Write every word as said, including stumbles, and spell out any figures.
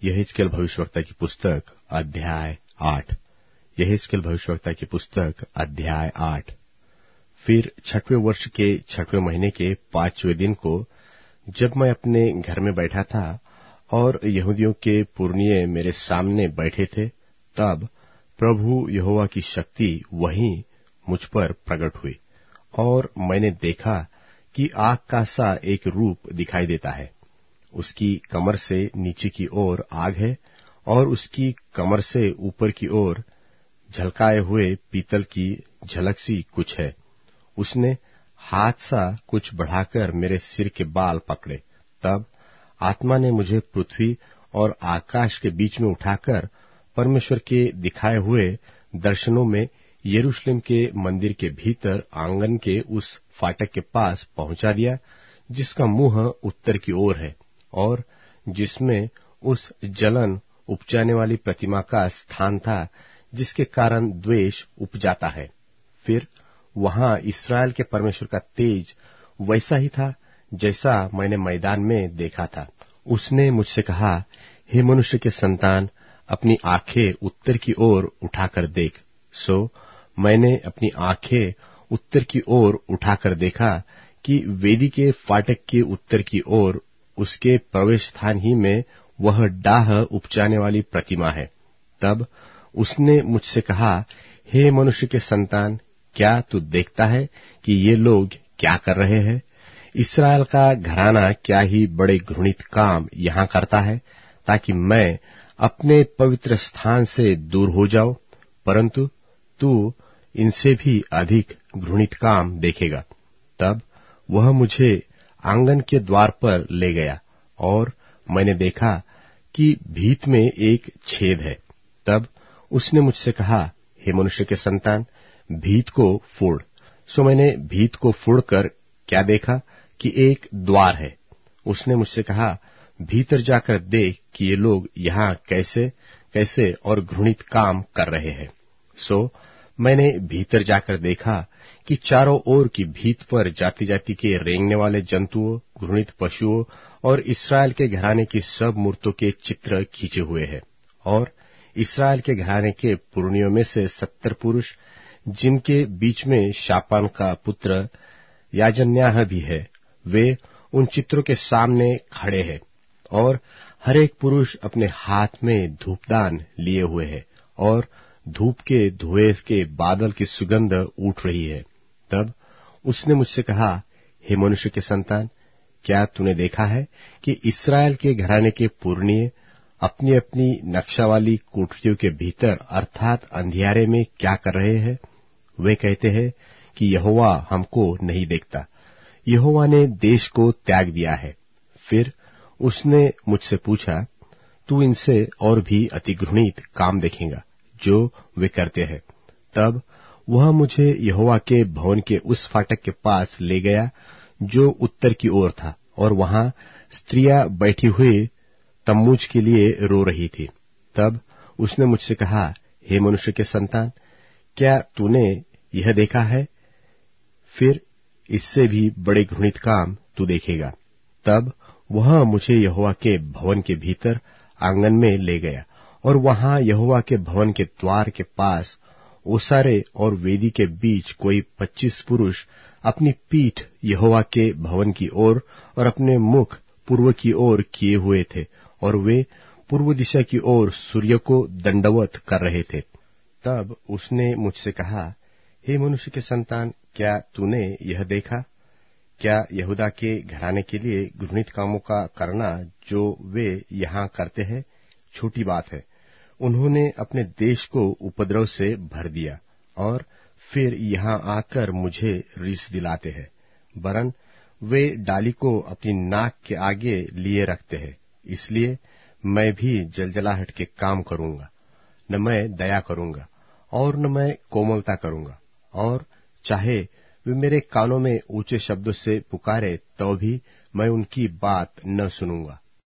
यहेजकेल भविष्यवक्ता की पुस्तक अध्याय आठ। यहेजकेल भविष्यवक्ता की पुस्तक अध्याय आठ। फिर छठवें वर्ष के छठवें महीने के पांचवें दिन को, जब मैं अपने घर में बैठा था और यहूदियों के पुरनिये मेरे सामने बैठे थे, तब प्रभु यहोवा की शक्ति वहीं मुझ पर प्रकट हुई, और मैंने देखा कि आग का सा एक रूप दिखाई देता है। उसकी कमर से नीचे की ओर आग है, और उसकी कमर से ऊपर की ओर झलकाए हुए पीतल की झलक सी कुछ है। उसने हाथ सा कुछ बढ़ाकर मेरे सिर के बाल पकड़े। तब आत्मा ने मुझे पृथ्वी और आकाश के बीच में उठाकर परमेश्वर के दिखाए हुए दर्शनों में यरूशलेम के मंदिर के भीतर आंगन के उस फाटक के पास पहुंचा दिया, जिसका मुंह उत्तर की ओर है, और जिसमें उस जलन उपजाने वाली प्रतिमा का स्थान था, जिसके कारण द्वेष उपजाता है। फिर वहां इस्राएल के परमेश्वर का तेज वैसा ही था जैसा मैंने मैदान में देखा था। उसने मुझसे कहा, हे मनुष्य के संतान, अपनी आंखें उत्तर की ओर उठाकर देख। सो मैंने अपनी आंखें उत्तर की ओर उठाकर देखा कि वेदी के फाटक के उत्तर की ओर उसके प्रवेश स्थान ही में वह डाह उपजाने वाली प्रतिमा है। तब उसने मुझसे कहा, हे मनुष्य के संतान, क्या तू देखता है कि ये लोग क्या कर रहे हैं? इस्राएल का घराना क्या ही बड़े घृणित काम यहां करता है, ताकि मैं अपने पवित्र स्थान से दूर हो जाऊं, परंतु तू इनसे भी अधिक घृणित काम देखेगा। तब वह मुझे आंगन के द्वार पर ले गया, और मैंने देखा कि भीत में एक छेद है। तब उसने मुझसे कहा, हे मनुष्य के संतान, भीत को फोड़। सो मैंने भीत को फोड़कर क्या देखा कि एक द्वार है। उसने मुझसे कहा, भीतर जाकर देख कि ये लोग यहाँ कैसे कैसे और घृणित काम कर रहे हैं। सो मैंने भीतर जाकर देखा कि चारों ओर की भीत पर जाति जाति के रेंगने वाले जंतुओं, घृणित पशुओं और इस्राएल के घराने की सब मूर्तों के चित्र खींचे हुए हैं। और इस्राएल के घराने के पुरनियों में से सत्तर पुरुष, जिनके बीच में शापान का पुत्र याजन्याह भी है, वे उन चित्रों के सामने खड़े हैं, और हर एक पुरुष अपने हाथ में धूपदान लिए हुए है, और धूप के धुएं के बादल की सुगंध उठ रही है। तब उसने मुझसे कहा, हे मनुष्य के संतान, क्या तूने देखा है कि इस्राएल के घराने के पुरनिये अपनी अपनी नक्शा वाली कोठरियों के भीतर अर्थात अंधियारे में क्या कर रहे हैं? वे कहते हैं कि यहोवा हमको नहीं देखता, यहोवा ने देश को त्याग दिया है। फिर उसने मुझसे पूछा, तू इनसे और भी अति घृणित काम देखेगा जो वे करते हैं। तब वह मुझे यहोवा के भवन के उस फाटक के पास ले गया जो उत्तर की ओर था, और वहां स्त्रियां बैठी हुई तम्बूज के लिए रो रही थी। तब उसने मुझसे कहा, हे मनुष्य के संतान, क्या तूने यह देखा है? फिर इससे भी बड़े घृणित काम तू देखेगा। तब वह मुझे यहोवा के भवन के भीतर आंगन में ले गया, और वहां यहोवा के भवन के द्वार के पास ओसारे और वेदी के बीच कोई पच्चीस पुरुष अपनी पीठ यहोवा के भवन की ओर और अपने मुख पूर्व की ओर किए हुए थे, और वे पूर्व दिशा की ओर सूर्य को दंडवत कर रहे थे। तब उसने मुझसे कहा, हे मनुष्य के संतान, क्या तूने यह देखा? क्या यहूदा के घराने के लिए घृणित कामों का करना जो वे यहाँ करते हैं छोटी बात है? उन्होंने अपने देश को उपद्रव से भर दिया, और फिर यहाँ आकर मुझे रिस दिलाते हैं। वरन वे डाली को अपनी नाक के आगे लिए रखते हैं। इसलिए मैं भी जलजलाहट के काम करूंगा, न मैं दया करूंगा और न मैं कोमलता करूंगा, और चाहे वे मेरे कानों में ऊंचे शब्दों से पुकारे तो भी मैं उनकी बात न सुनूंगा।